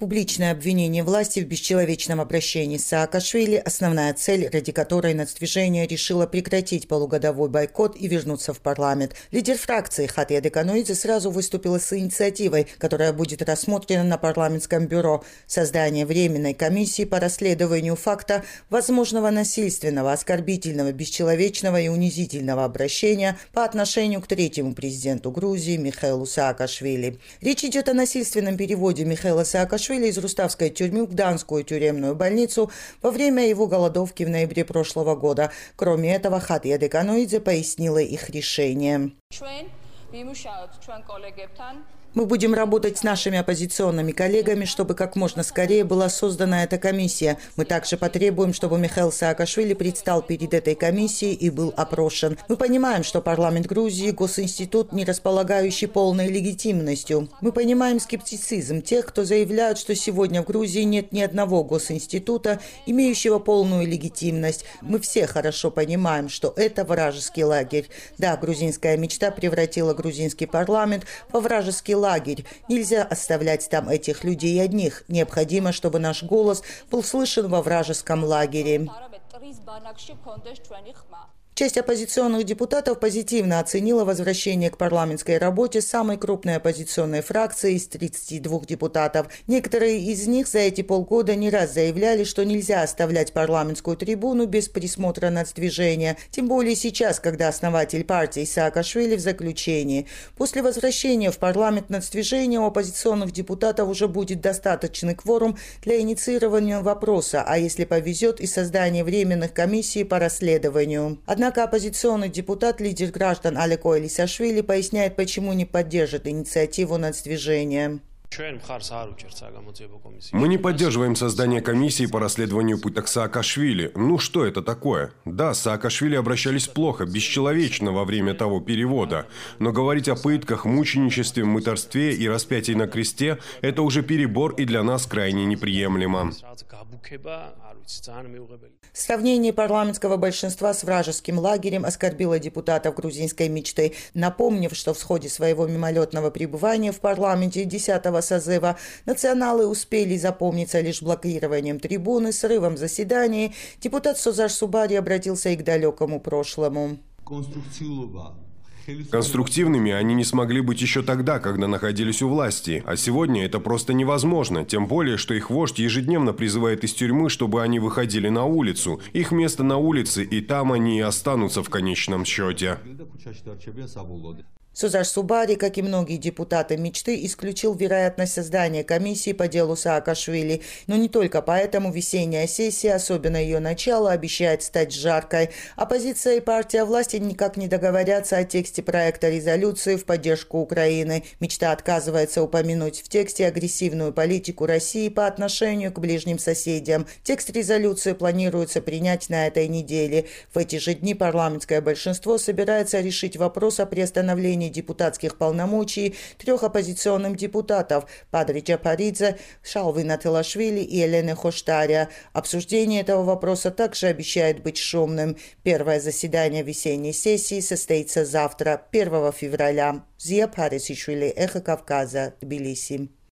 Публичное обвинение власти в бесчеловечном обращении с Саакашвили – основная цель, ради которой нацдвижение решило прекратить полугодовой бойкот и вернуться в парламент. Лидер фракции Хатия Деканоидзе сразу выступила с инициативой, которая будет рассмотрена на парламентском бюро – создание временной комиссии по расследованию факта возможного насильственного, оскорбительного, бесчеловечного и унизительного обращения по отношению к третьему президенту Грузии Михаилу Саакашвили. Речь идет о насильственном переводе Михаила Саакашвили из Руставской тюрьмы в Гданскую тюремную больницу во время его голодовки в ноябре прошлого года. Кроме этого, Хатия Деканоидзе пояснила их решение. Мы будем работать с нашими оппозиционными коллегами, чтобы как можно скорее была создана эта комиссия. Мы также потребуем, чтобы Михаил Саакашвили предстал перед этой комиссией и был опрошен. Мы понимаем, что парламент Грузии – госинститут, не располагающий полной легитимностью. Мы понимаем скептицизм тех, кто заявляют, что сегодня в Грузии нет ни одного госинститута, имеющего полную легитимность. Мы все хорошо понимаем, что это вражеский лагерь. Да, грузинская мечта превратила грузинский парламент во вражеский лагерь. Нельзя оставлять там этих людей одних. Необходимо, чтобы наш голос был слышен во вражеском лагере. Часть оппозиционных депутатов позитивно оценила возвращение к парламентской работе самой крупной оппозиционной фракции из 32 депутатов. Некоторые из них за эти полгода не раз заявляли, что нельзя оставлять парламентскую трибуну без присмотра нацдвижения, тем более сейчас, когда основатель партии Саакашвили в заключении. После возвращения в парламент нацдвижения у оппозиционных депутатов уже будет достаточный кворум для инициирования вопроса, а если повезет, и создания временных комиссий по расследованию. Однако оппозиционный депутат, лидер граждан Алеко Элисашвили, поясняет, почему не поддержит инициативу нацдвижения. Мы не поддерживаем создание комиссии по расследованию пыток Саакашвили. Ну что это такое? Да, с Саакашвили обращались плохо, бесчеловечно во время того перевода. Но говорить о пытках, мученичестве, мытарстве и распятии на кресте – это уже перебор и для нас крайне неприемлемо. Сравнение парламентского большинства с вражеским лагерем оскорбило депутатов грузинской мечты, напомнив, что в ходе своего мимолетного пребывания в парламенте 10-го созыва националы успели запомниться лишь блокированием трибуны, срывом заседаний. Депутат Созар Субари обратился и к далекому прошлому. Конструктивными они не смогли быть еще тогда, когда находились у власти. А сегодня это просто невозможно. Тем более, что их вождь ежедневно призывает из тюрьмы, чтобы они выходили на улицу. Их место на улице, и там они и останутся в конечном счете. Созар Субари, как и многие депутаты мечты, исключил вероятность создания комиссии по делу Саакашвили. Но не только поэтому весенняя сессия, особенно ее начало, обещает стать жаркой. Оппозиция и партия власти никак не договорятся о тексте проекта резолюции в поддержку Украины. Мечта отказывается упомянуть в тексте агрессивную политику России по отношению к ближним соседям. Текст резолюции планируется принять на этой неделе. В эти же дни парламентское большинство собирается решить вопрос о приостановлении депутатских полномочий 3 оппозиционным депутатов – Падри Джапаридзе, Шалвина Телашвили и Елены Хоштаря. Обсуждение этого вопроса также обещает быть шумным. Первое заседание весенней сессии состоится завтра, 1 февраля. Зия Парисишвили, Эхо Кавказа, Тбилиси.